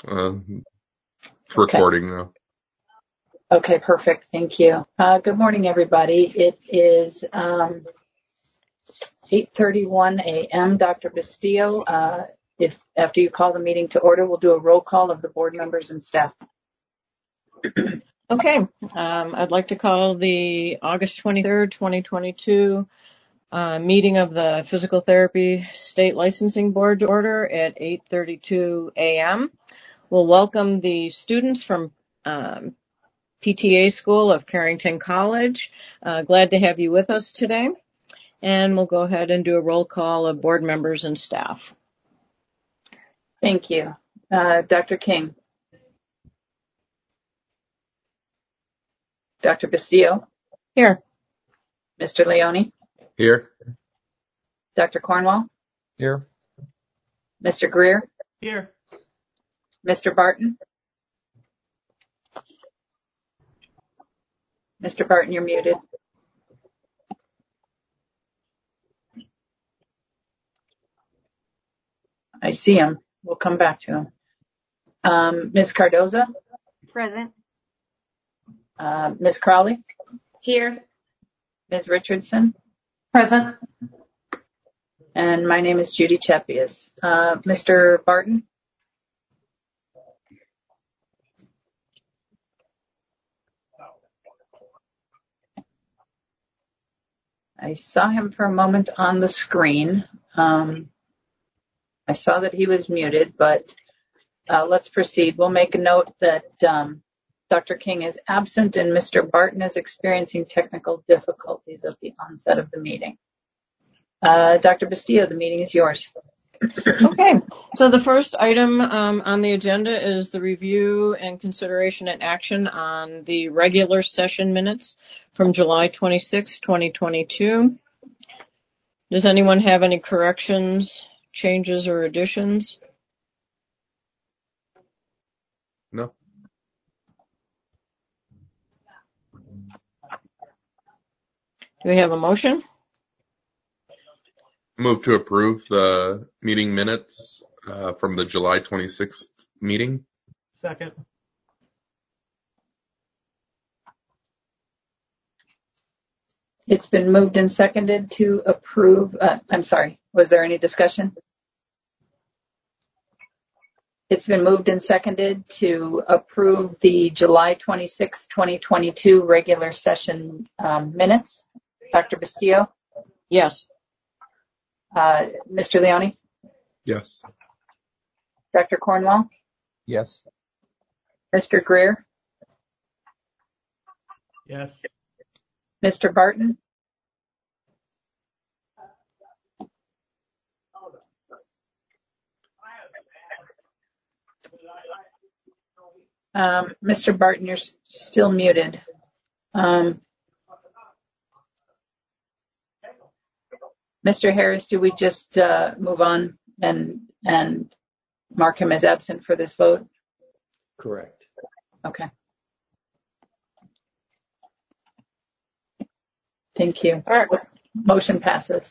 It's recording now. Okay, perfect. Thank you. Good morning, everybody. It is 8:31 a.m. Dr. Bastillo, if after you call the meeting to order, we'll do a roll call of the board members and staff. Okay, I'd like to call the August 23rd, 2022 meeting of the Physical Therapy State Licensing Board to order at 8:32 a.m. We'll welcome the students from PTA School of Carrington College. Glad to have you with us today. And we'll go ahead and do a roll call of board members and staff. Thank you. Dr. King. Dr. Bastillo. Here. Mr. Leone. Here. Dr. Cornwall. Here. Mr. Greer. Here. Mr. Barton. Mr. Barton, you're muted. I see him. We'll come back to him. Ms. Cardoza. Present. Ms. Crowley. Here. Ms. Richardson. Present. And my name is Judy Chepius. Mr. Barton. I saw him for a moment on the screen. I saw that he was muted, but let's proceed. We'll make a note that Dr. King is absent and Mr. Barton is experiencing technical difficulties at the onset of the meeting. Dr. Bastillo, the meeting is yours. Okay, so the first item on the agenda is the review and consideration and action on the regular session minutes from July 26, 2022. Does anyone have any corrections, changes, or additions? No. Do we have a motion? Move to approve the meeting minutes from the July 26th meeting. Second. It's been moved and seconded to approve. I'm sorry, was there any discussion? It's been moved and seconded to approve the July 26, 2022 regular session minutes. Dr. Bastillo? Yes. Mr. Leone? Yes. Dr. Cornwall? Yes. Mr. Greer? Yes. Mr. Barton? Mr. Barton, you're still muted. Mr. Harris, do we just move on and mark him as absent for this vote? Correct. Okay. Thank you. All right. Motion passes.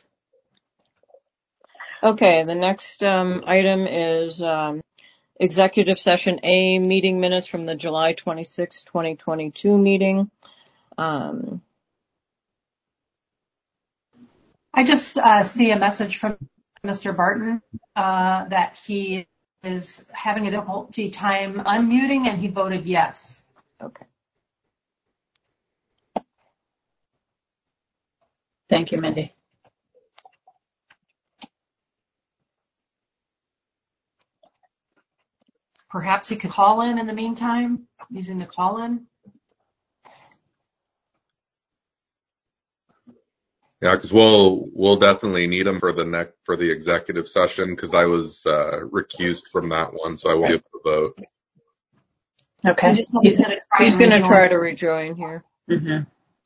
Okay, the next item is Executive Session A, meeting minutes from the July 26, 2022 meeting. I just see a message from Mr. Barton that he is having a difficulty time unmuting, and he voted yes. Okay. Thank you, Mindy. Perhaps he could call in the meantime, using the call-in. Yeah, because we'll definitely need them for the executive session because I was recused from that one, so I won't be able to vote. Okay. He's going to try to rejoin here. Mm-hmm.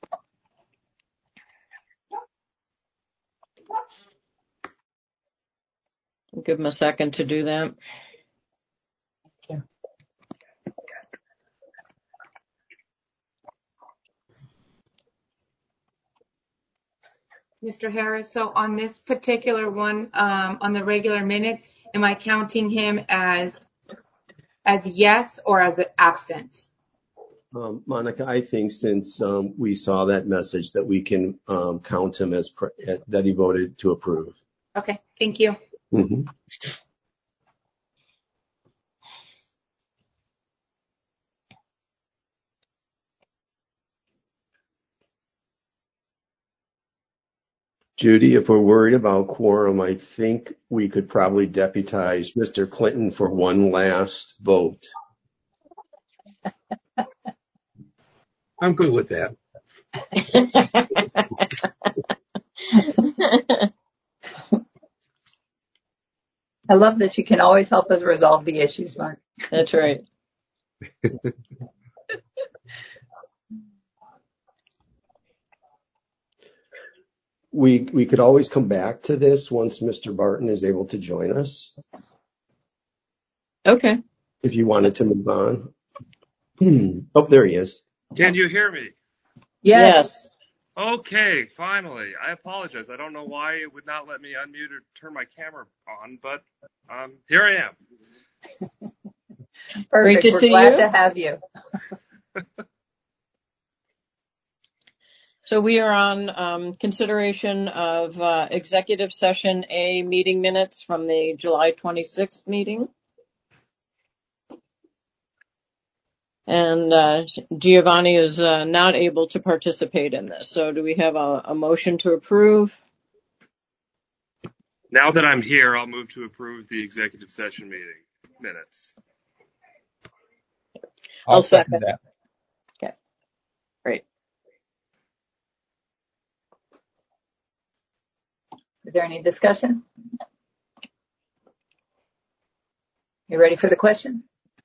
Give him a second to do that. Thank you. Mr. Harris, so on this particular one, on the regular minutes, am I counting him as as yes or as absent? Monica, I think since we saw that message that we can count him as that he voted to approve. Okay, thank you. Mm-hmm. Judy, if we're worried about quorum, I think we could probably deputize Mr. Clinton for one last vote. I'm good with that. I love that you can always help us resolve the issues, Mark. That's right. We could always come back to this once Mr. Barton is able to join us, Okay. if you wanted to move on. Oh, there he is. Can you hear me? Yes. Okay, finally. I apologize. I don't know why it would not let me unmute or turn my camera on, but here I am. Perfect. Great to We're see glad you. to have you. So we are on consideration of executive session A meeting minutes from the July 26th meeting. And Giovanni is not able to participate in this. So do we have a motion to approve? Now that I'm here, I'll move to approve the executive session meeting minutes. I'll second that. Okay, great. Is there any discussion? You ready for the question?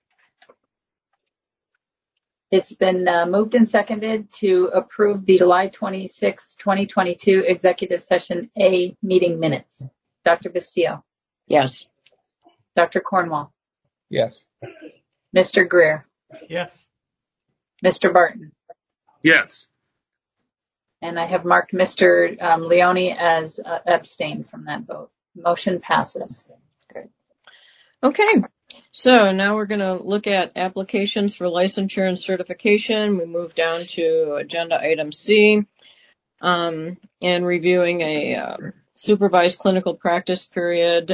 It's been moved and seconded to approve the July 26, 2022 executive session A meeting minutes. Dr. Bastillo, Yes. Dr. Cornwall, Yes. Mr. Greer, Yes. Mr. Barton, Yes. and I have marked Mr. Leone as abstained from that vote. Motion passes. Great. Okay. So now we're going to look at applications for licensure and certification. We move down to agenda item C, and reviewing a supervised clinical practice period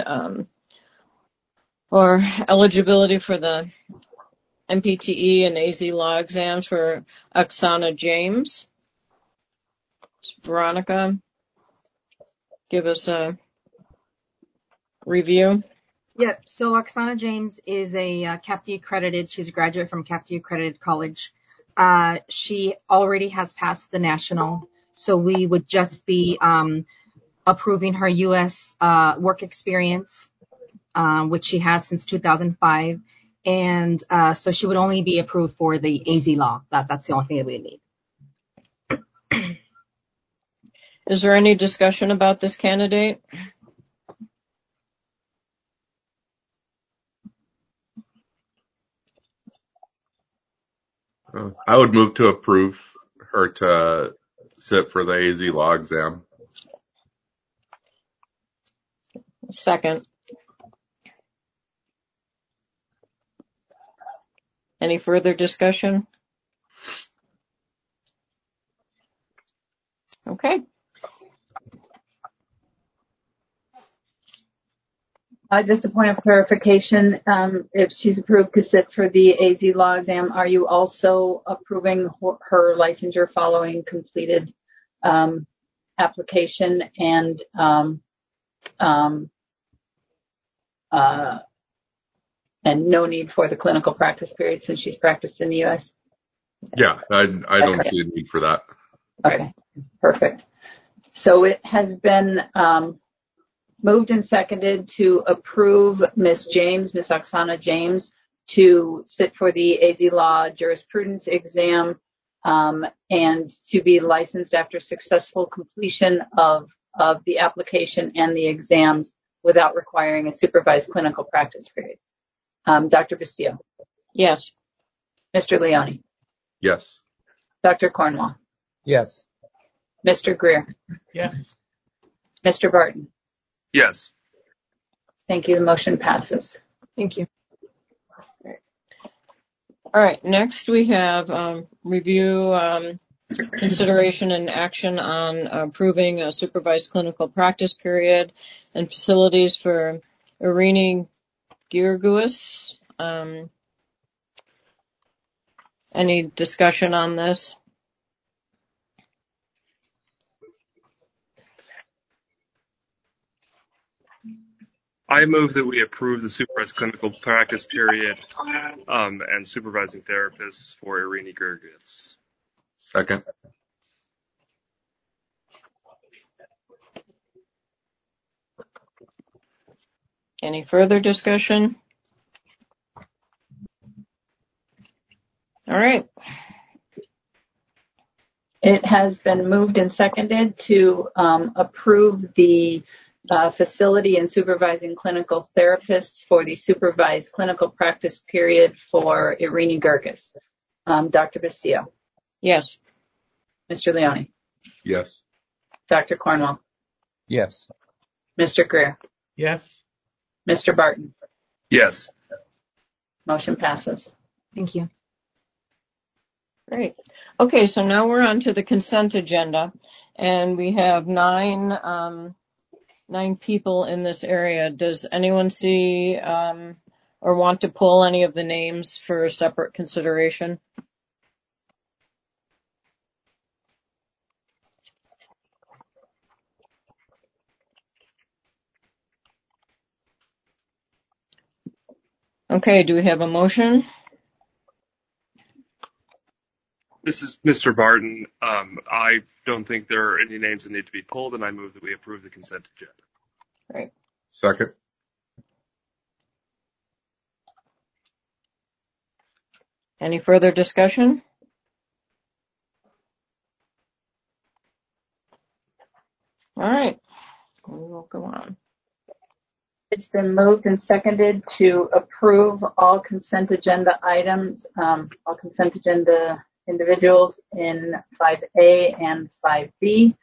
or eligibility for the MPTE and AZ law exams for Oksana James. Veronica, give us a review. Yep. So Oksana James is a CAPTE accredited. She's a graduate from CAPTE accredited college. She already has passed the national, so we would just be approving her U.S. Work experience, which she has since 2005, and so she would only be approved for the AZ law. That's the only thing that we need. Is there any discussion about this candidate? I would move to approve her to sit for the AZ law exam. Second. Any further discussion? Okay. Just a point of clarification, if she's approved to sit for the AZ law exam, are you also approving her licensure following completed application and no need for the clinical practice period since she's practiced in the U.S.? Yeah, I don't see a need for that. Okay, perfect. So it has been moved and seconded to approve Ms. Oksana James, to sit for the AZ Law jurisprudence exam and to be licensed after successful completion of the application and the exams without requiring a supervised clinical practice period. Dr. Bastillo. Yes. Mr. Leone. Yes. Dr. Cornwall. Yes. Mr. Greer. Yes. Mr. Barton. Yes. Thank you. The motion passes. Thank you. All right, next we have review, consideration and action on approving a supervised clinical practice period and facilities for Irini Girguis. Any discussion on this? I move that we approve the supervised clinical practice period and supervising therapists for Irini Girgis. Second. Any further discussion? All right. It has been moved and seconded to approve the facility and supervising clinical therapists for the supervised clinical practice period for Irini Girgis. Dr. Bastillo. Yes. Mr. Leone. Yes. Dr. Cornwell. Yes. Mr. Greer. Yes. Mr. Barton. Yes. Motion passes. Thank you. Great. Okay, so now we're on to the consent agenda, and we have nine people in this area. Does anyone see or want to pull any of the names for separate consideration? Okay, do we have a motion? This is Mr. Barton. I don't think there are any names that need to be pulled, and I move that we approve the consent agenda. Right. Second. Any further discussion? All right, we will go on. It's been moved and seconded to approve all consent agenda items, all consent agenda individuals in 5A and 5B.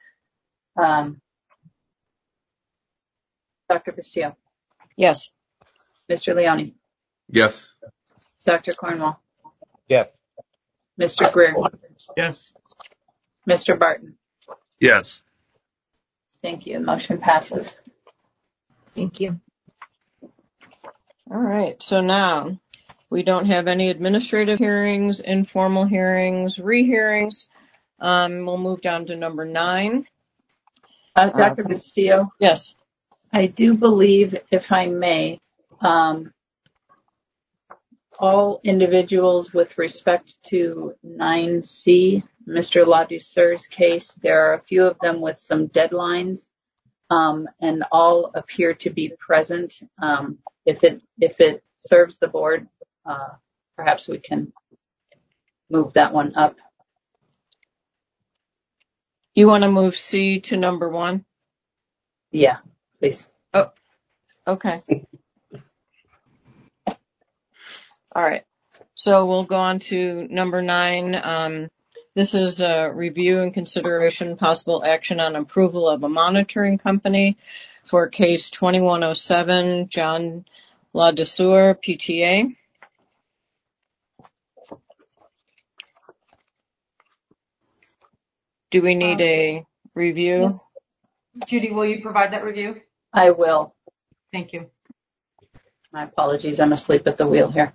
Dr. Bastillo. Yes. Mr. Leone. Yes. Dr. Cornwell. Yes. Mr. Greer. Yes. Mr. Barton. Yes. Thank you. Motion passes. Thank you. All right, so now we don't have any administrative hearings, informal hearings, rehearings. We'll move down to number 9. Dr. Bastillo. Yes. I do believe, if I may, all individuals with respect to 9C, Mr. LaDouceur's case, there are a few of them with some deadlines, and all appear to be present. If it serves the board, perhaps we can move that one up. You want to move C to number 1? Yeah, please. Oh, okay. All right. So we'll go on to number 9. This is a review and consideration possible action on approval of a monitoring company for case 2107, John LaDouceur, PTA. Do we need a review? Ms. Judy, will you provide that review? I will. Thank you. My apologies, I'm asleep at the wheel here.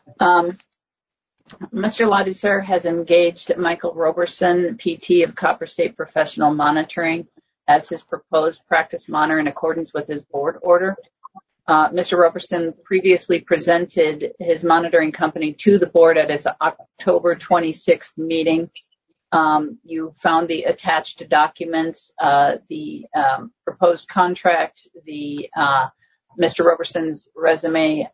Mr. LaDouceur has engaged Michael Roberson, PT of Copper State Professional Monitoring, as his proposed practice monitor in accordance with his board order. Mr. Roberson previously presented his monitoring company to the board at its October 26th meeting. You found the attached documents, the proposed contract, the Mr. Roberson's resume,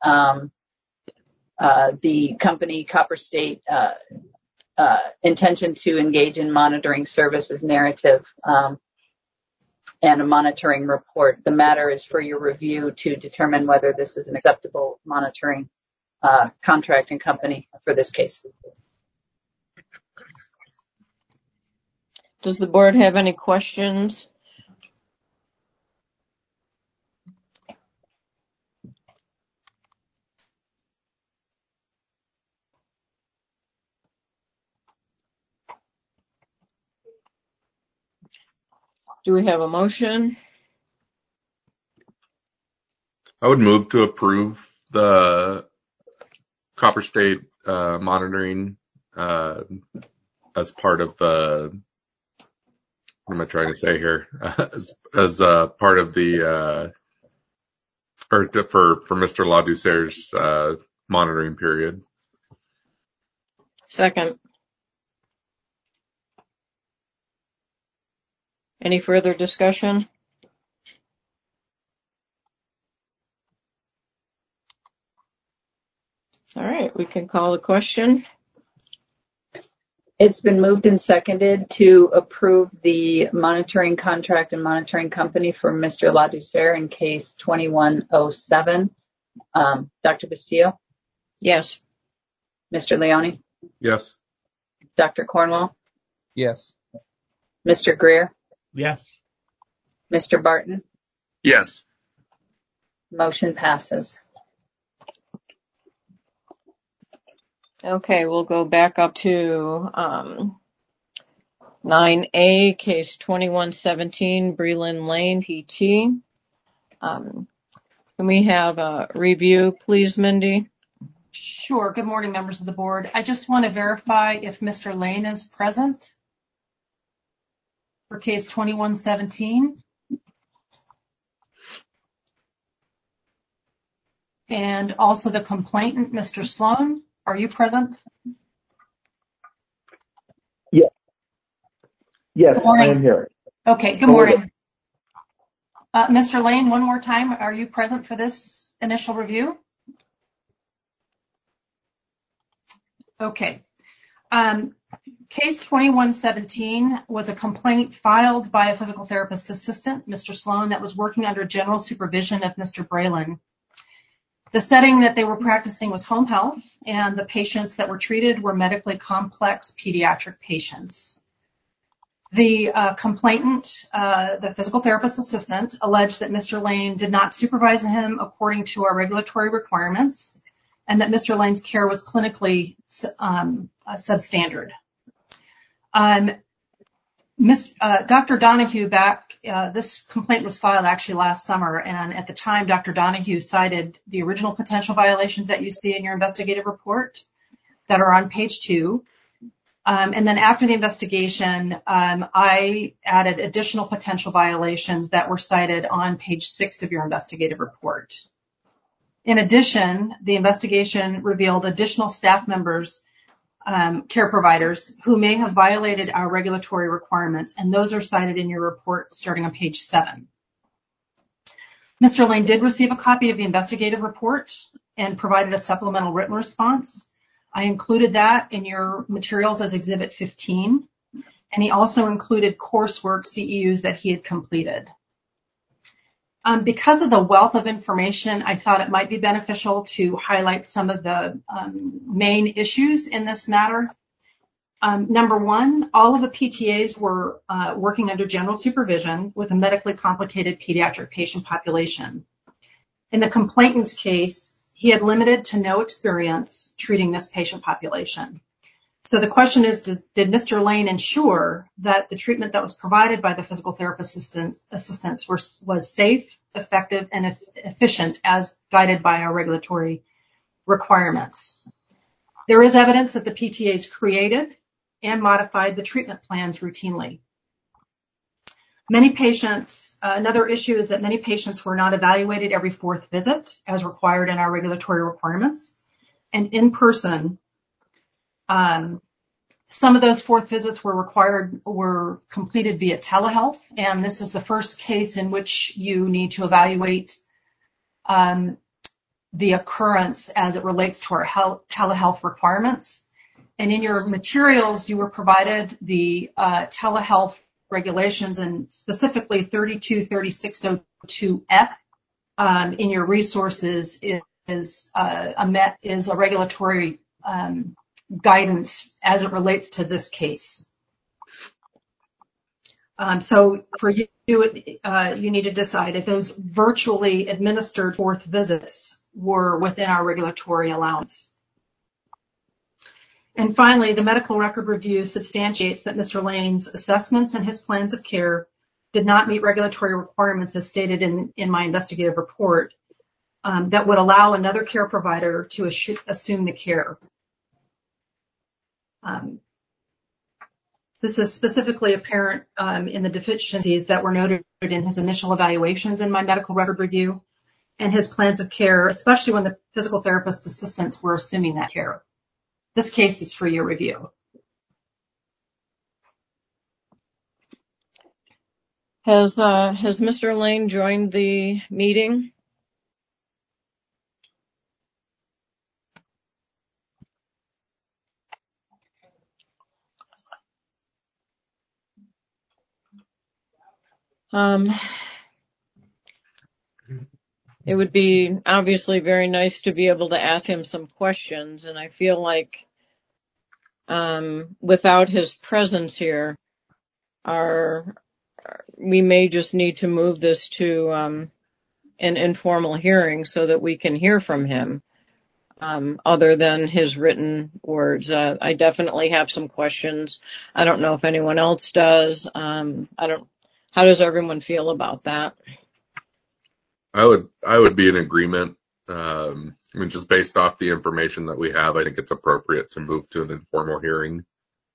the company Copper State intention to engage in monitoring services narrative, and a monitoring report. The matter is for your review to determine whether this is an acceptable monitoring contract and company for this case. Does the board have any questions? Do we have a motion? I would move to approve the Copper State monitoring as part of the, what am I trying to say here? As part of the, for Mr. Ladouceur's monitoring period. Second. Any further discussion? All right, we can call the question. It's been moved and seconded to approve the monitoring contract and monitoring company for Mr. Ladouceur in case 2107. Dr. Bastillo? Yes. Mr. Leone? Yes. Dr. Cornwall? Yes. Mr. Greer? Yes. Mr. Barton? Yes. Motion passes. Okay, we'll go back up to 9A, case 2117, Breland Lane, PT. Can we have a review, please, Mindy? Sure. Good morning, members of the board. I just want to verify if Mr. Lane is present for case 2117. And also the complainant, Mr. Sloan. Are you present? Yes. Yes, I am here. Okay, good morning. Mr. Lane, one more time, are you present for this initial review? Okay. Case 2117 was a complaint filed by a physical therapist assistant, Mr. Sloan, that was working under general supervision of Mr. Breland. The setting that they were practicing was home health, and the patients that were treated were medically complex pediatric patients. The complainant, the physical therapist assistant, alleged that Mr. Lane did not supervise him according to our regulatory requirements, and that Mr. Lane's care was clinically substandard. Dr. Donahue this complaint was filed actually last summer, and at the time, Dr. Donahue cited the original potential violations that you see in your investigative report that are on page 2. And then after the investigation, I added additional potential violations that were cited on page 6 of your investigative report. In addition, the investigation revealed additional staff members, care providers, who may have violated our regulatory requirements, and those are cited in your report starting on page 7. Mr. Lane did receive a copy of the investigative report and provided a supplemental written response. I included that in your materials as Exhibit 15, and he also included coursework CEUs that he had completed. Because of the wealth of information, I thought it might be beneficial to highlight some of the main issues in this matter. Number one, all of the PTAs were working under general supervision with a medically complicated pediatric patient population. In the complainant's case, he had limited to no experience treating this patient population. So the question is, did Mr. Lane ensure that the treatment that was provided by the physical therapist assistants was safe, effective, and efficient as guided by our regulatory requirements? There is evidence that the PTAs created and modified the treatment plans routinely. Many patients, another issue is that many patients were not evaluated every 4th visit as required in our regulatory requirements. And in person, some of those 4th visits were completed via telehealth, and this is the first case in which you need to evaluate the occurrence as it relates to our telehealth requirements. And in your materials, you were provided the telehealth regulations, and specifically 323602F in your resources is a regulatory guidance as it relates to this case. So for you, you need to decide if those virtually administered 4th visits were within our regulatory allowance. And finally, the medical record review substantiates that Mr. Lane's assessments and his plans of care did not meet regulatory requirements as stated in my investigative report that would allow another care provider to assume the care. This is specifically apparent in the deficiencies that were noted in his initial evaluations in my medical record review and his plans of care, especially when the physical therapist assistants were assuming that care. This case is for your review. Has Mr. Lane joined the meeting? It would be obviously very nice to be able to ask him some questions, and I feel like without his presence here, we may just need to move this to an informal hearing so that we can hear from him other than his written words. I definitely have some questions. I don't know if anyone else does. How does everyone feel about that? I would be in agreement. I mean, just based off the information that we have, I think it's appropriate to move to an informal hearing.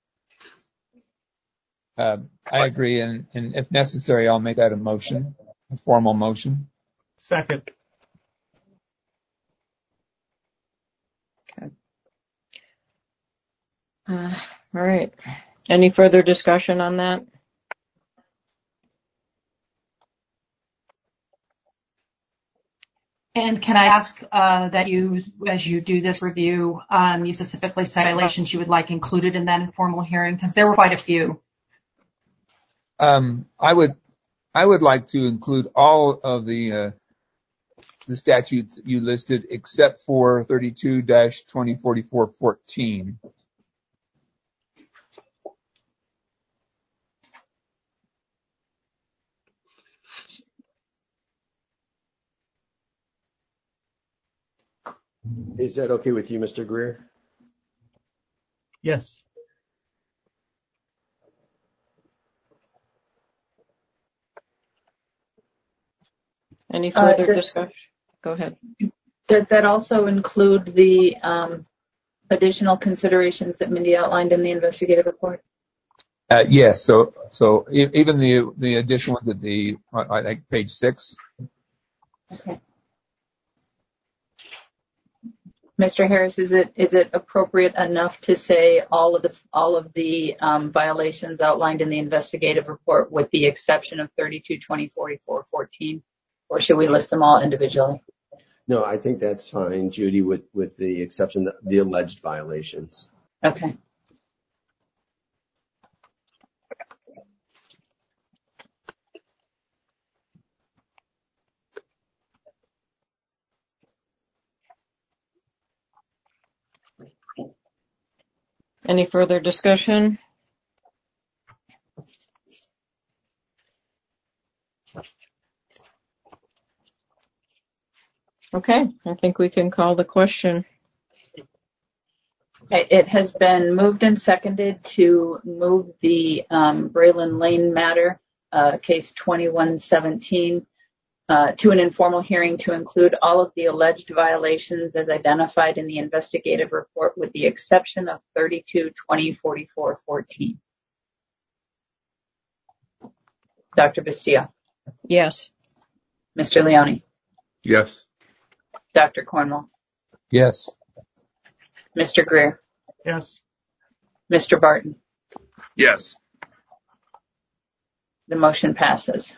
I agree, and if necessary, I'll make that a motion, a formal motion. Second. Okay. All right. Any further discussion on that? And can I ask that you, as you do this review, you specifically cite violations you would like included in that informal hearing? Because there were quite a few. I would like to include all of the statutes you listed except for 32-2044-14. Is that okay with you, Mr. Greer? Yes. Any further discussion? Go ahead. Does that also include the additional considerations that Mindy outlined in the investigative report? Yes. So even the additional ones at I think page 6. Okay. Mr. Harris, is it appropriate enough to say all of the violations outlined in the investigative report with the exception of 32-2044-14, or should we list them all individually? No, I think that's fine, Judy, with the exception of the alleged violations. Okay. Any further discussion? Okay, I think we can call the question. It has been moved and seconded to move the Braylon Lane matter, case 2117, to an informal hearing to include all of the alleged violations as identified in the investigative report with the exception of 32-2044-14. Dr. Bastia? Yes. Mr. Leone? Yes. Dr. Cornwall? Yes. Mr. Greer? Yes. Mr. Barton? Yes. The motion passes.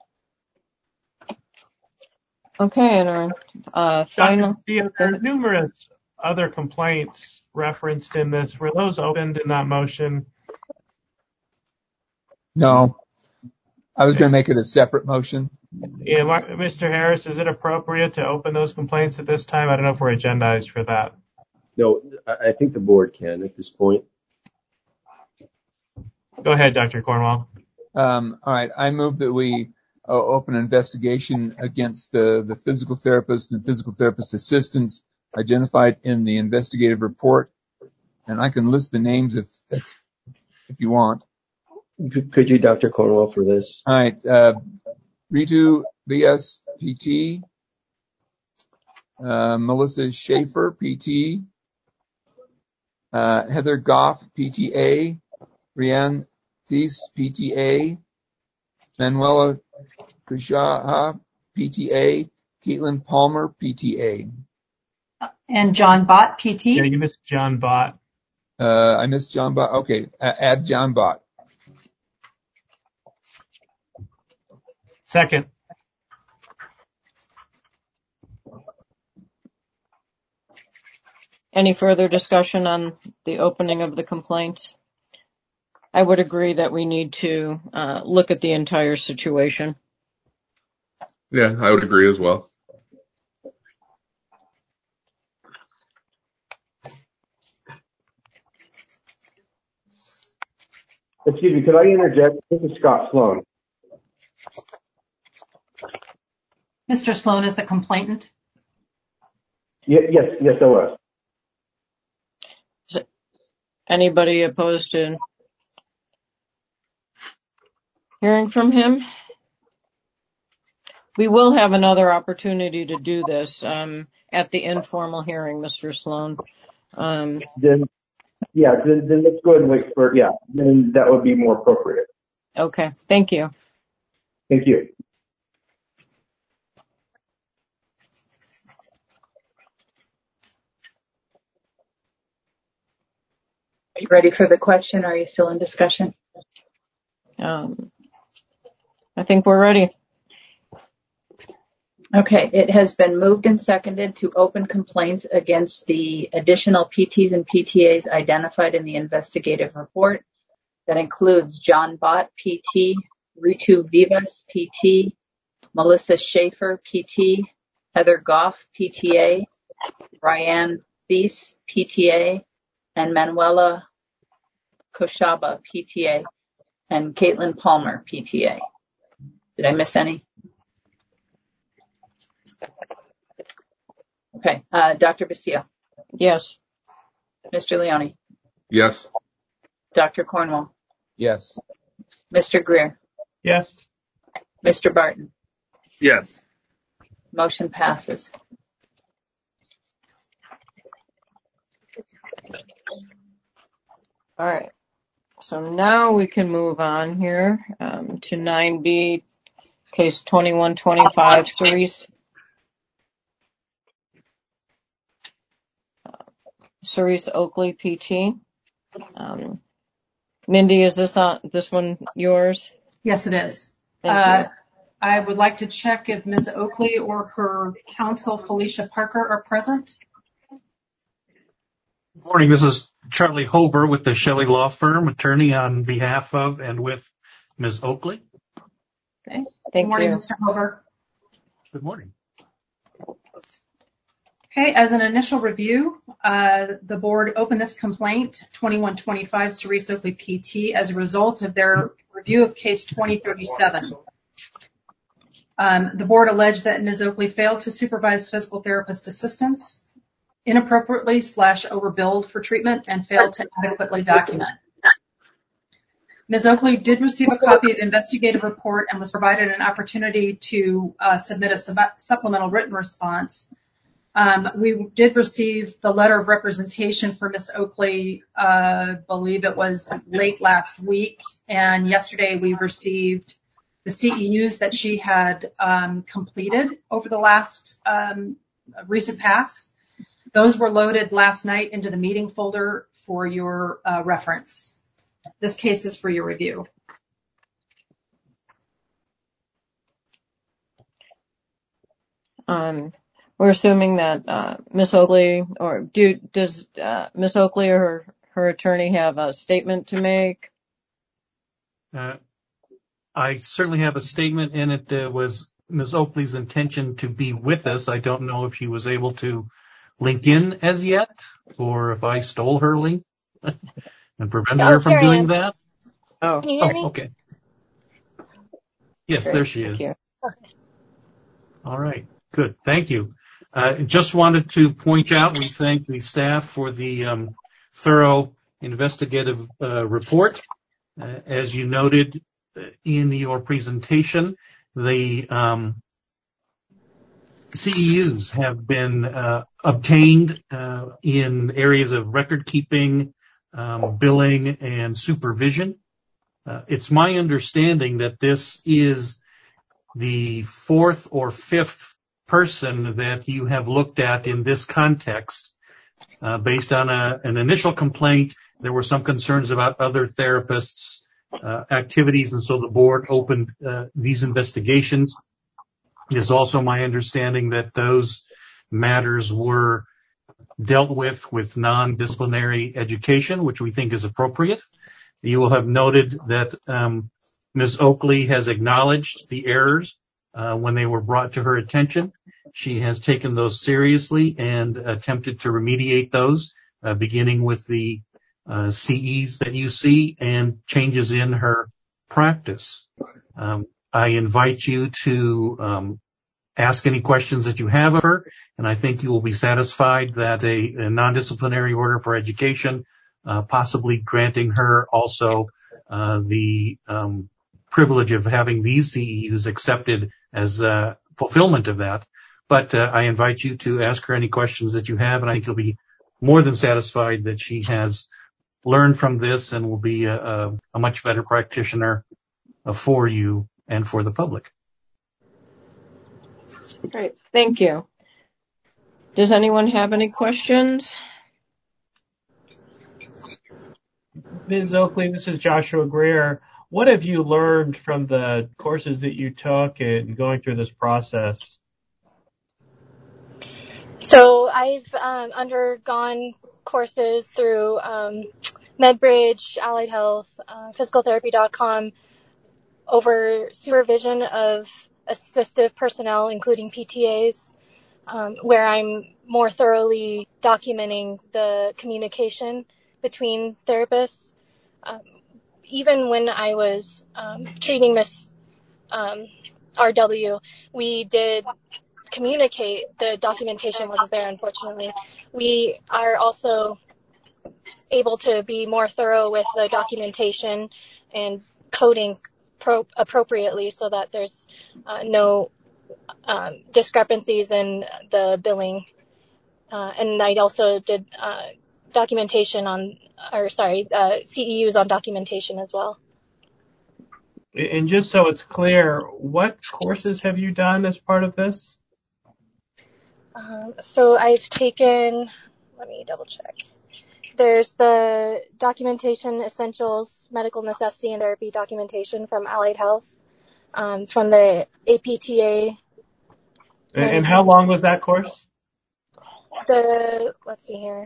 Okay, and our final. There are numerous other complaints referenced in this. Were those opened in that motion? No. I was going to make it a separate motion. Yeah, Mr. Harris, is it appropriate to open those complaints at this time? I don't know if we're agendized for that. No, I think the board can at this point. Go ahead, Dr. Cornwall. All right. I move that we open an investigation against the physical therapist and physical therapist assistants identified in the investigative report. And I can list the names if you want. Could you, Dr. Cornwell, for this? All right. Ritu VS PT, Melissa Schaefer PT, Heather Goff PTA, Rianne Thies PTA, Manuela Kushaha PTA, Caitlin Palmer PTA. And John Bott, PT. Yeah, you missed John Bott. I missed John Bott. Okay, add John Bott. Second. Any further discussion on the opening of the complaints? I would agree that we need to look at the entire situation. Yeah, I would agree as well. Excuse me, could I interject? This is Scott Sloan. Mr. Sloan is the complainant. Yes, I was. Is anybody opposed to hearing from him? We will have another opportunity to do this at the informal hearing, Mr. Sloan. Then let's go ahead and wait for, then that would be more appropriate. Okay, thank you. Thank you. Are you ready for the question? Or are you still in discussion? I think we're ready. Okay, it has been moved and seconded to open complaints against the additional PTs and PTAs identified in the investigative report. That includes John Bott, PT, Ritu Vivas, PT, Melissa Schaefer, PT, Heather Goff, PTA, Ryan Thies, PTA, and Manuela Koshaba, PTA, and Caitlin Palmer, PTA. Did I miss any? Okay, Dr. Basile. Yes. Mr. Leone. Yes. Dr. Cornwell. Yes. Mr. Greer. Yes. Mr. Barton. Yes. Motion passes. All right. So now we can move on here to 9B, case 2125, Cerise Oakley, PT. Mindy, is this one yours? Yes, it is. Thank you. I would like to check if Ms. Oakley or her counsel, Felicia Parker, are present. Good morning. This is Charlie Hober with the Shelley Law Firm, attorney on behalf of and with Ms. Oakley. Okay. Thank Good morning, you. Mr. Hober. Good morning. Okay, as an initial review, the board opened this complaint, 2125 Cerise Oakley PT, as a result of their review of case 2037. The board alleged that Ms. Oakley failed to supervise physical therapist assistants, inappropriately / overbilled for treatment, and failed to adequately document. Ms. Oakley did receive a copy of the investigative report and was provided an opportunity to submit a supplemental written response. We did receive the letter of representation for Ms. Oakley, I believe it was late last week, and yesterday we received the CEUs that she had completed over the last recent past. Those were loaded last night into the meeting folder for your reference. This case is for your review. We're assuming that Ms. Oakley, or does Ms. Oakley or her attorney have a statement to make? I certainly have a statement, and it was Ms. Oakley's intention to be with us. I don't know if she was able to link in as yet, or if I stole her link and prevented her from doing that. Oh, Can you hear me? Okay. Yes, great. there she Thank is. you. All right. Good. Thank you. Just wanted to point out, we thank the staff for the thorough investigative report. As you noted in your presentation, the CEUs have been obtained in areas of record keeping, billing, and supervision. It's my understanding that this is the fourth or fifth person that you have looked at in this context. Based on an initial complaint, there were some concerns about other therapists' activities, and so the board opened these investigations. It is also my understanding that those matters were dealt with non-disciplinary education, which we think is appropriate. You will have noted that Ms. Oakley has acknowledged the errors when they were brought to her attention. She has taken those seriously and attempted to remediate those, beginning with the CEs that you see and changes in her practice. I invite you to ask any questions that you have of her, and I think you will be satisfied that a non-disciplinary order for education, possibly granting her also the privilege of having these CEUs accepted as fulfillment of that. But I invite you to ask her any questions that you have, and I think you'll be more than satisfied that she has learned from this and will be a much better practitioner for you and for the public. Great. Thank you. Does anyone have any questions? Ms. Oakley, this is Joshua Greer. What have you learned from the courses that you took in going through this process? So I've undergone courses through MedBridge, Allied Health, physicaltherapy.com, over supervision of assistive personnel, including PTAs, where I'm more thoroughly documenting the communication between therapists. Even when I was treating Miss RW, we did communicate. The documentation wasn't there, unfortunately. We are also able to be more thorough with the documentation and coding appropriately so that there's no discrepancies in the billing. And I also did documentation on, CEUs on documentation as well. And just so it's clear, what courses have you done as part of this? So I've taken, let me double check. There's the Documentation Essentials, Medical Necessity and Therapy Documentation from Allied Health, from the APTA. And how long was that course? Let's see here.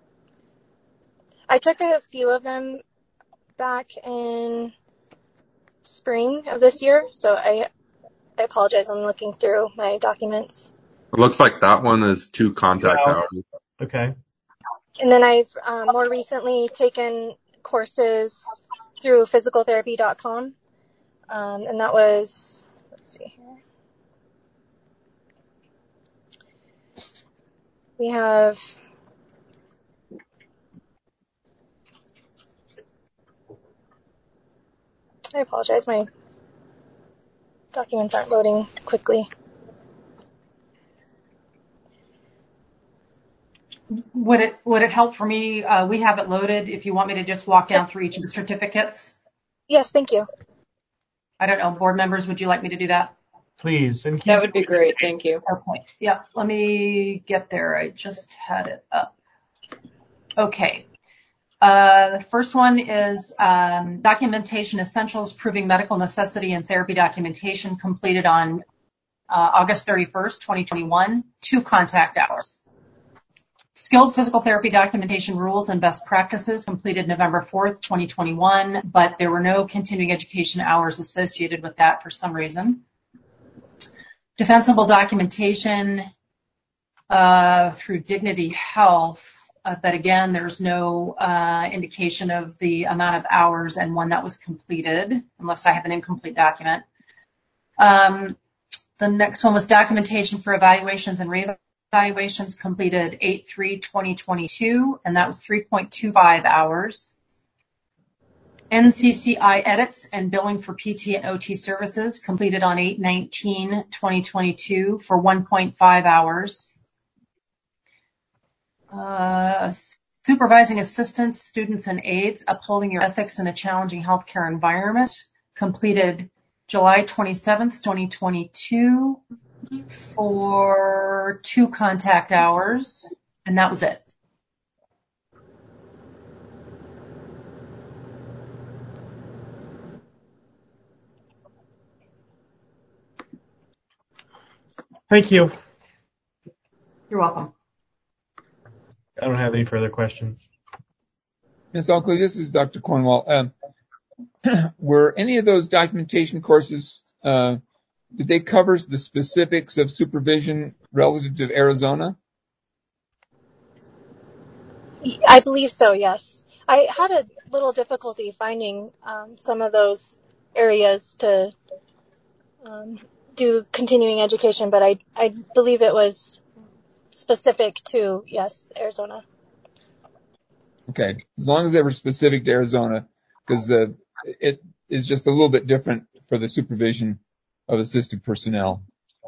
I took a few of them back in spring of this year, so I apologize. I'm looking through my documents. It looks like that one is 2 contact hours. Okay. And then I've more recently taken courses through physicaltherapy.com, and that was, let's see here. We have I apologize, my documents aren't loading quickly. Would it help for me? We have it loaded. If you want me to just walk down through each of the certificates. Yes, thank you. I don't know, board members, would you like me to do that? Please. That would be great. Thank you. Okay. Yeah. Let me get there. I just had it up. Okay. The first one is Documentation Essentials, Proving Medical Necessity and Therapy Documentation, completed on August 31st, 2021, 2 contact hours. Skilled Physical Therapy Documentation Rules and Best Practices, completed November 4th, 2021, but there were no continuing education hours associated with that for some reason. Defensible Documentation through Dignity Health, but again, there's no indication of the amount of hours and when that was completed, unless I have an incomplete document. The next one was Documentation for Evaluations and Reevaluations, completed 8/3/2022, and that was 3.25 hours. NCCI edits and billing for PT and OT services completed on 8/19/2022 for 1.5 hours. Supervising assistants, students, and aides, upholding your ethics in a challenging healthcare environment, completed July 27th, 2022 for 2 contact hours, and that was it. Thank you. You're welcome. I don't have any further questions. Ms. Oakley, this is Dr. Cornwall. Were any of those documentation courses, did they cover the specifics of supervision relative to Arizona? I believe so, yes. I had a little difficulty finding some of those areas to do continuing education, but I believe it was specific to, yes, Arizona. Okay, as long as they were specific to Arizona, because it is just a little bit different for the supervision of assisted personnel.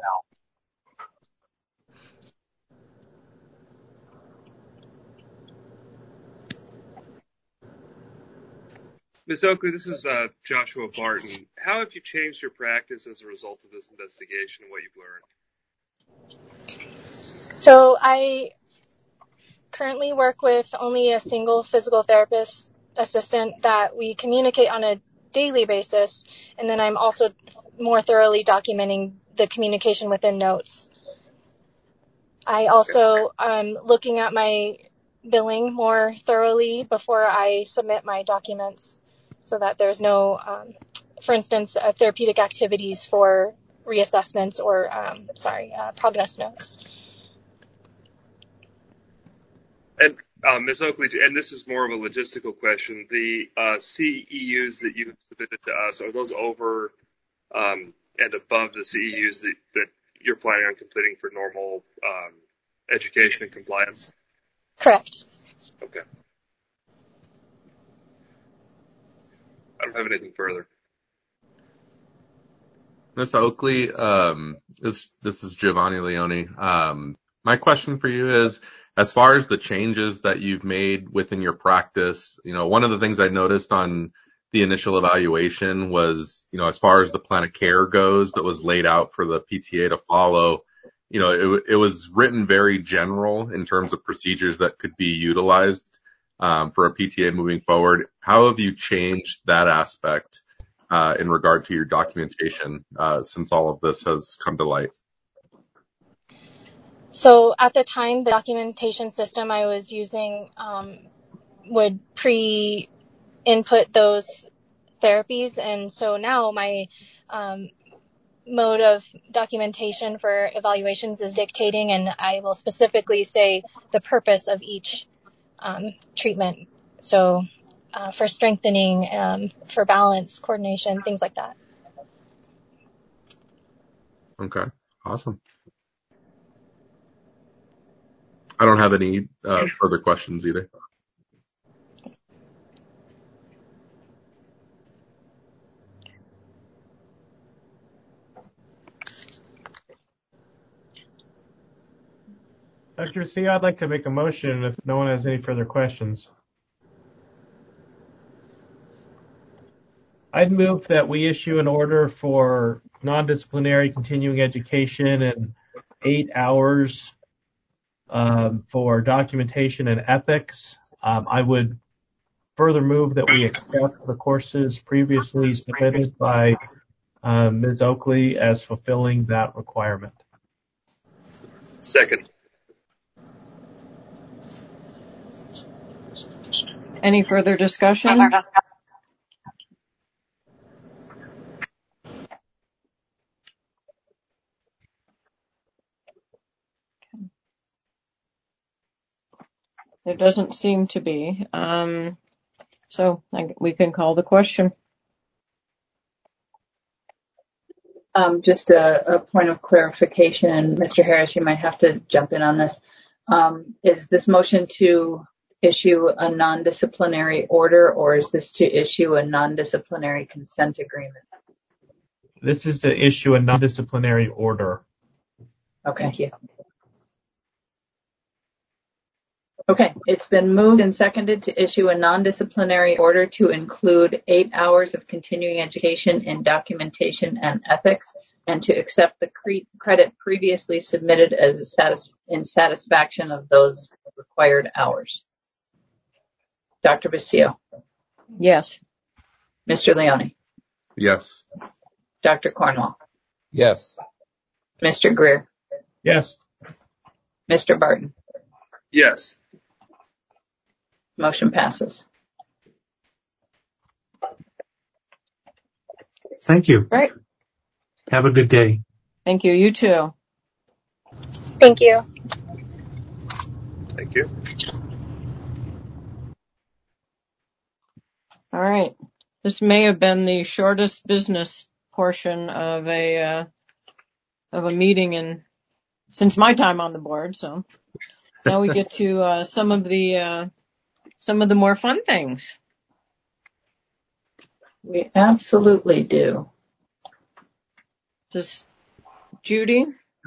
Ms. Oakley, this is Joshua Barton. How have you changed your practice as a result of this investigation and what you've learned? So I currently work with only a single physical therapist assistant that we communicate on a daily basis, and then I'm also more thoroughly documenting the communication within notes. I also am looking at my billing more thoroughly before I submit my documents so that there's no, for instance, therapeutic activities for reassessments or, progress notes. And Ms. Oakley, and this is more of a logistical question, the CEUs that you submitted to us, are those over and above the CEUs that you're planning on completing for normal education and compliance? Correct. Okay. I don't have anything further. Ms. Oakley, this is Giovanni Leone. My question for you is, as far as the changes that you've made within your practice, one of the things I noticed on the initial evaluation was, as far as the plan of care goes that was laid out for the PTA to follow, it was written very general in terms of procedures that could be utilized for a PTA moving forward. How have you changed that aspect in regard to your documentation since all of this has come to light? So at the time, the documentation system I was using would pre-input those therapies. And so now my mode of documentation for evaluations is dictating, and I will specifically say the purpose of each treatment. So for strengthening, for balance, coordination, things like that. Okay, awesome. I don't have any further questions either. Dr. C, I'd like to make a motion if no one has any further questions. I'd move that we issue an order for non-disciplinary continuing education and 8 hours for documentation and ethics. I would further move that we accept the courses previously submitted by Ms. Oakley as fulfilling that requirement. Second. Any further discussion? There doesn't seem to be. So we can call the question. Just a point of clarification, Mr. Harris, you might have to jump in on this. Is this motion to issue a non-disciplinary order, or is this to issue a non-disciplinary consent agreement? This is to issue a non-disciplinary order. Okay, thank you. Okay, it's been moved and seconded to issue a non-disciplinary order to include 8 hours of continuing education in documentation and ethics, and to accept the credit previously submitted as in satisfaction of those required hours. Dr. Basile? Yes. Mr. Leone? Yes. Dr. Cornwall? Yes. Mr. Greer? Yes. Mr. Barton? Yes. Motion passes. Thank you. Right. Have a good day. Thank you. You too. Thank you. Thank you. All right. This may have been the shortest business portion of a meeting since my time on the board. So now we get to some of the more fun things. We absolutely do. Just Judy?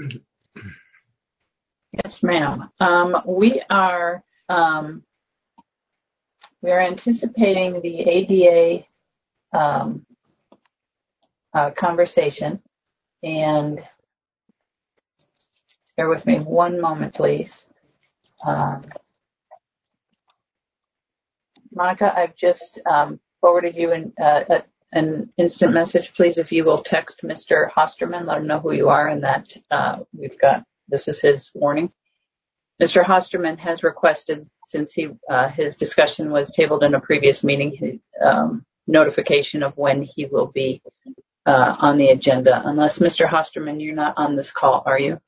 Yes, ma'am. We are anticipating the ADA conversation, and bear with me one moment, please. Monica, I've just forwarded you an instant message. Please, if you will text Mr. Hosterman, let him know who you are and that this is his warning. Mr. Hosterman has requested, since his discussion was tabled in a previous meeting, notification of when he will be on the agenda. Unless, Mr. Hosterman, you're not on this call, are you?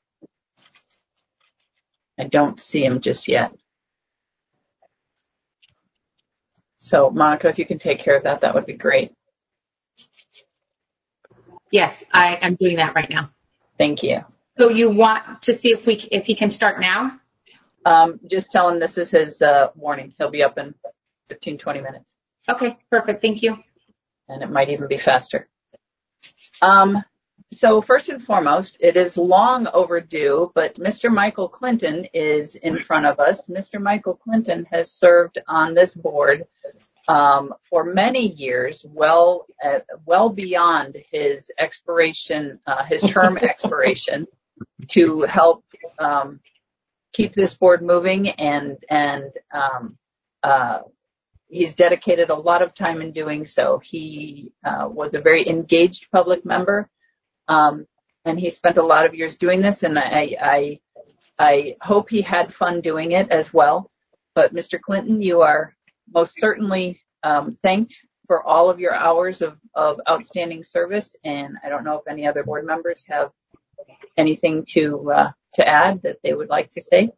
I don't see him just yet. So, Monica, if you can take care of that, that would be great. Yes, I am doing that right now. Thank you. So you want to see if he can start now? Just tell him this is his warning. He'll be up in 15, 20 minutes. Okay, perfect. Thank you. And it might even be faster. So first and foremost, it is long overdue, but Mr. Michael Clinton is in front of us. Mr. Michael Clinton has served on this board for many years, well beyond his expiration, his term expiration, to help keep this board moving, and he's dedicated a lot of time in doing so. He was a very engaged public member, and he spent a lot of years doing this, and I hope he had fun doing it as well. But Mr. Clinton, you are most certainly thanked for all of your hours of outstanding service, and I don't know if any other board members have anything to add that they would like to say.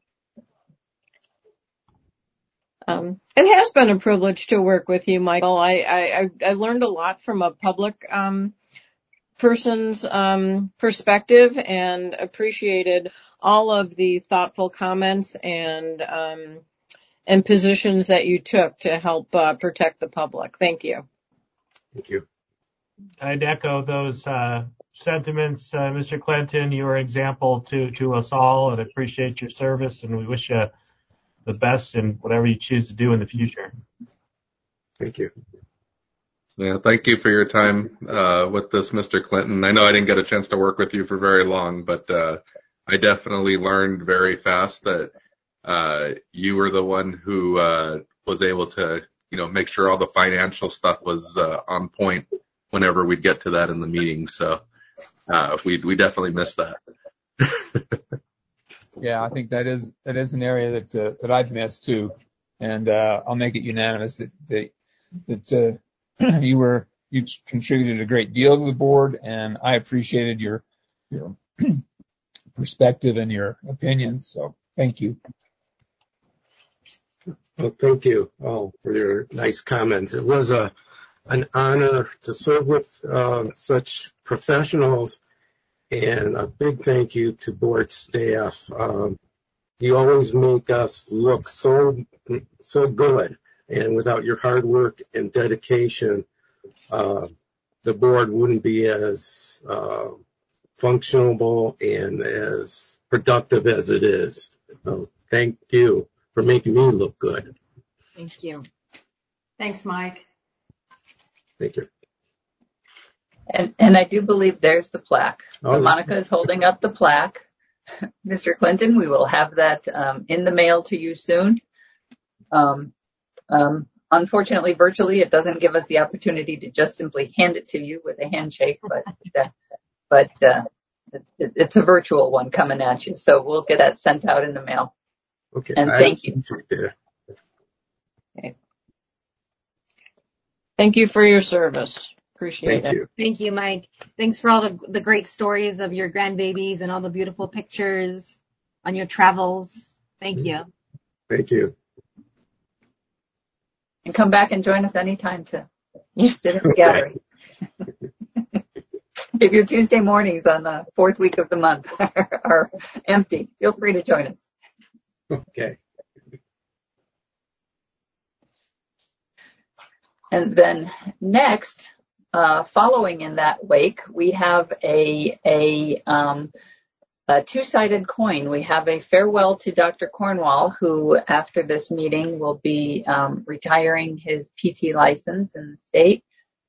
It has been a privilege to work with you, Michael. I learned a lot from a public person's perspective, and appreciated all of the thoughtful comments and positions that you took to help protect the public. Thank you. Thank you. I'd echo those sentiments, Mr. Clinton. You are an example to us all, and appreciate your service, and we wish you the best in whatever you choose to do in the future. Thank you. Yeah, thank you for your time with this, Mr. Clinton. I know I didn't get a chance to work with you for very long, but I definitely learned very fast that you were the one who was able to, make sure all the financial stuff was on point whenever we'd get to that in the meeting. So we definitely missed that. Yeah, I think that is an area that I've missed too, and I'll make it unanimous that you contributed a great deal to the board, and I appreciated your perspective and your opinions. So thank you. Well, thank you all for your nice comments. It was an honor to serve with such professionals, and a big thank you to board staff. you always make us look so good. And without your hard work and dedication, the board wouldn't be as functional and as productive as it is. So thank you for making me look good. Thank you. Thanks, Mike. Thank you. And I do believe there's the plaque. So Oh. Monica is holding up the plaque. Mr. Clinton, we will have that in the mail to you soon. Unfortunately, virtually, it doesn't give us the opportunity to just simply hand it to you with a handshake, but it's a virtual one coming at you. So we'll get that sent out in the mail. Okay. And thank you. Okay. Thank you for your service. Appreciate Thank it. you. Thank you, Mike. Thanks for all the great stories of your grandbabies and all the beautiful pictures on your travels. Thank you. Thank you. And come back and join us anytime to sit in the gallery. If your Tuesday mornings on the fourth week of the month are empty, feel free to join us. Okay. And then next, following in that wake, we have a two-sided coin. We have a farewell to Dr. Cornwall, who after this meeting will be retiring his PT license in the state.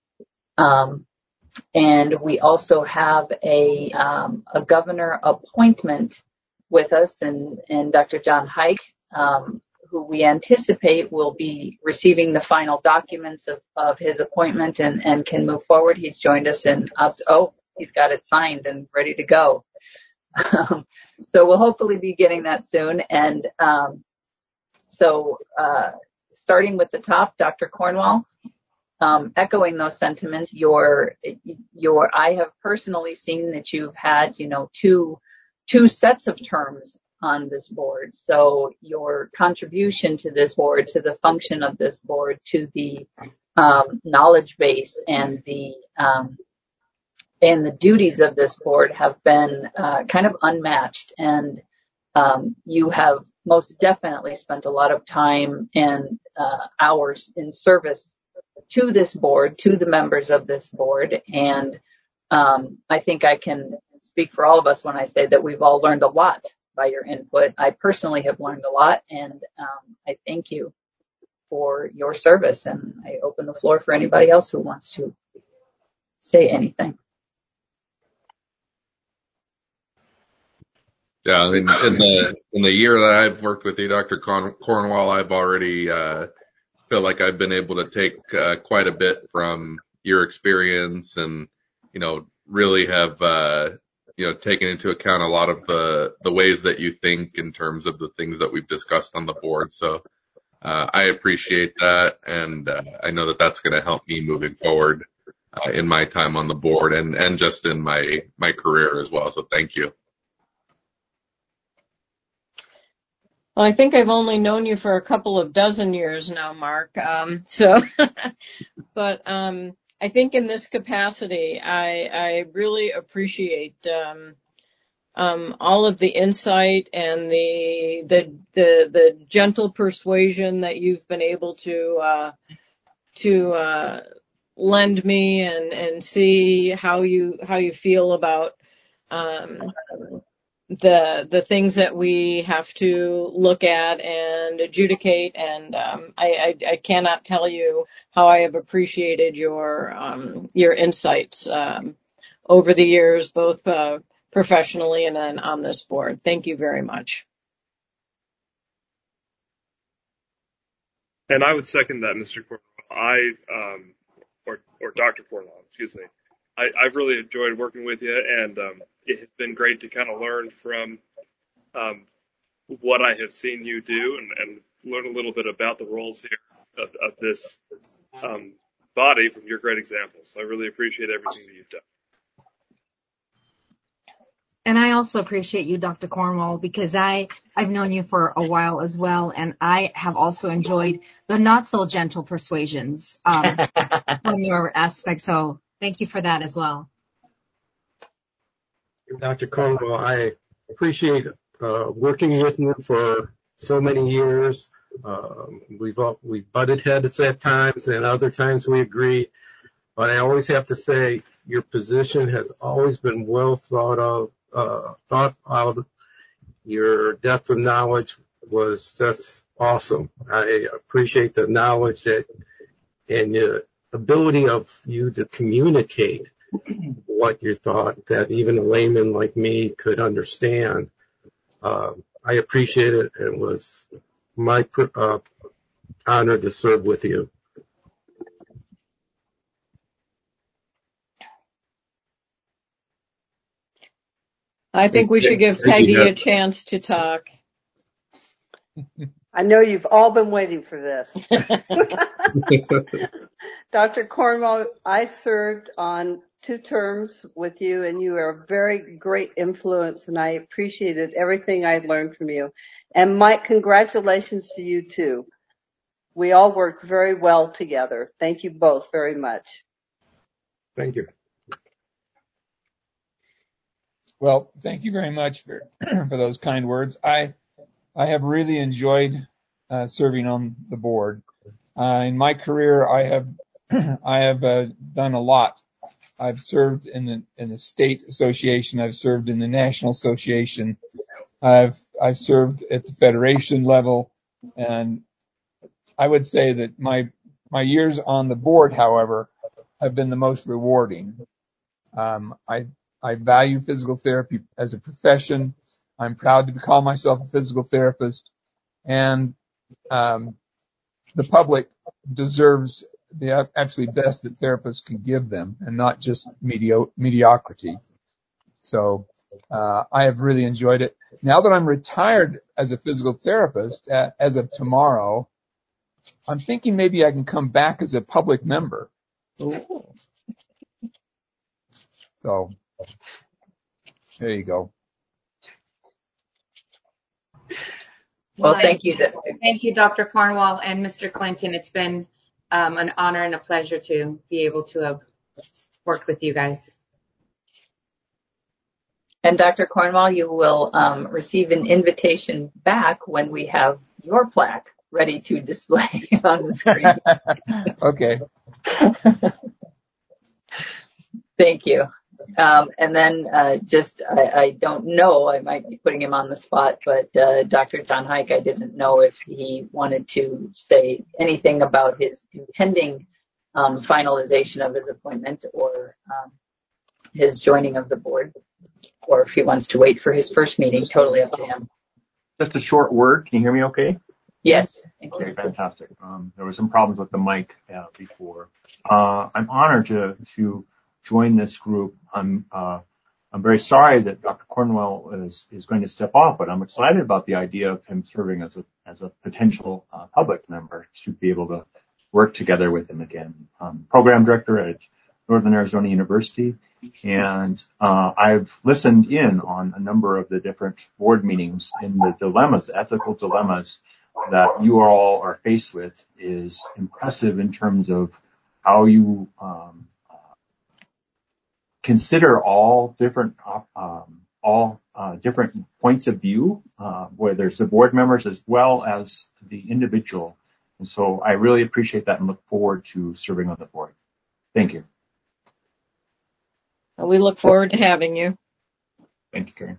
And we also have a governor appointment with us, and Dr. John Hike, who we anticipate will be receiving the final documents of his appointment and can move forward. He's joined us he's got it signed and ready to go. So we'll hopefully be getting that soon. And starting with the top, Dr. Cornwall, echoing those sentiments, I have personally seen that you've had, two sets of terms on this board. So your contribution to this board, to the function of this board, to the knowledge base and the duties of this board have been kind of unmatched. And you have most definitely spent a lot of time and hours in service to this board, to the members of this board. And I think I can speak for all of us when I say that we've all learned a lot by your input. I personally have learned a lot, and I thank you for your service. And I open the floor for anybody else who wants to say anything. Yeah, in the year that I've worked with you, Dr. Cornwall, I've already feel like I've been able to take quite a bit from your experience, and really have taken into account a lot of the ways that you think in terms of the things that we've discussed on the board. So I appreciate that, and I know that that's going to help me moving forward in my time on the board and just in my career as well. So thank you. Well, I think I've only known you for a couple of dozen years now, Mark. But I think in this capacity, I really appreciate all of the insight and the gentle persuasion that you've been able to lend me and see how you feel about the things that we have to look at and adjudicate. And I cannot tell you how I have appreciated your insights over the years, both professionally and then on this board. Thank you very much. And I would second that, Mr. Cornwall. Or Dr. Cornwall, excuse me. I've really enjoyed working with you, and it has been great to kind of learn from what I have seen you do and learn a little bit about the roles here of this body from your great examples. So I really appreciate everything that you've done. And I also appreciate you, Dr. Cornwall, because I've known you for a while as well, and I have also enjoyed the not so gentle persuasions from your aspect. So thank you for that as well. Dr. Cornwall, I appreciate working with you for so many years. We've butted heads at times, and other times we agree. But I always have to say your position has always been well thought out. Your depth of knowledge was just awesome. I appreciate the knowledge that and the ability of you to communicate what you thought that even a layman like me could understand. I appreciate it, and it was my honor to serve with you. I think we should give Peggy a chance to talk. I know you've all been waiting for this. Dr. Cornwall, I served on 2 terms with you, and you are a very great influence, and I appreciated everything I learned from you. And Mike, congratulations to you too. We all worked very well together. Thank you both very much. Thank you. Well, thank you very much for those kind words. I have really enjoyed serving on the board. In my career, I have done a lot. I've served in the state association. I've served in the national association. I've served at the federation level, and I would say that my years on the board, however, have been the most rewarding. I value physical therapy as a profession. I'm proud to call myself a physical therapist, and the public deserves the actually best that therapists can give them, and not just mediocrity. So I have really enjoyed it. Now that I'm retired as a physical therapist, as of tomorrow, I'm thinking maybe I can come back as a public member. Ooh. So there you go. Well, thank you. Thank you, Dr. Cornwall and Mr. Clinton. It's been an honor and a pleasure to be able to have worked with you guys. And Dr. Cornwall, you will receive an invitation back when we have your plaque ready to display on the screen. Okay. Thank you. And then I don't know, I might be putting him on the spot, but Dr. John Hike, I didn't know if he wanted to say anything about his impending finalization of his appointment or his joining of the board, or if he wants to wait for his first meeting, totally up to him. Just a short word. Can you hear me okay? Yes. Thank you. Okay, fantastic. There were some problems with the mic before. I'm honored to join this group. I'm very sorry that Dr. Cornwall is going to step off, but I'm excited about the idea of him serving as a potential public member to be able to work together with him again. Program director at Northern Arizona University, and I've listened in on a number of the different board meetings, and the dilemmas, ethical dilemmas that you all are faced with is impressive in terms of how you consider all different different points of view, where there's the board members as well as the individual. And so I really appreciate that and look forward to serving on the board. Thank you. We look forward to having you. Thank you, Karen.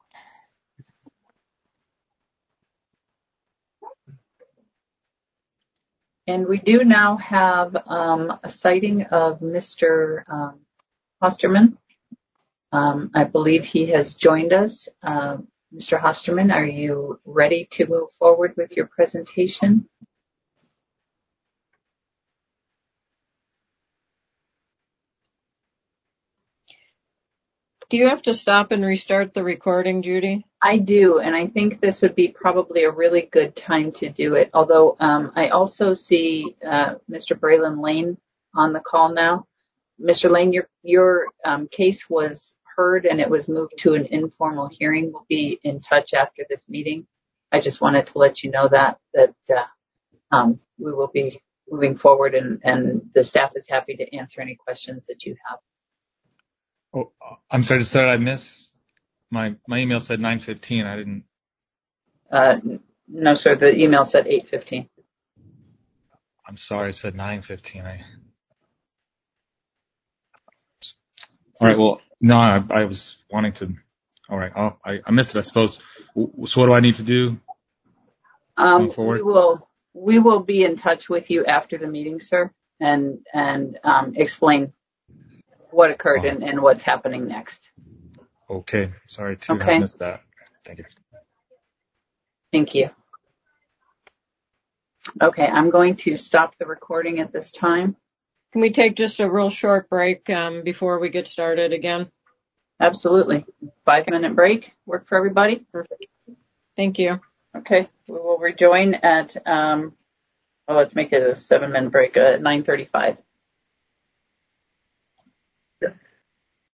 And we do now have a sighting of Mr. Hosterman. I believe he has joined us. Mr. Hosterman, are you ready to move forward with your presentation? Do you have to stop and restart the recording, Judy? I do, and I think this would be probably a really good time to do it. Although I also see Mr. Braylon Lane on the call now. Mr. Lane, your case was heard and it was moved to an informal hearing. We'll be in touch after this meeting. I just wanted to let you know that we will be moving forward, and the staff is happy to answer any questions that you have. Oh, I'm sorry, I missed. my email said 9:15. I didn't. No, sir. The email said 8:15. I'm sorry, it said 9:15. All right. Well, no, I was wanting to. All right. I missed it, I suppose. So what do I need to do going forward? We will be in touch with you after the meeting, sir, and explain what occurred and what's happening next. Okay. Sorry to have missed that. Thank you. Thank you. Okay, I'm going to stop the recording at this time. Can we take just a real short break before we get started again? Absolutely. 5-minute break. Work for everybody? Perfect. Thank you. Okay, we will rejoin at, let's make it a 7-minute break at 9:35.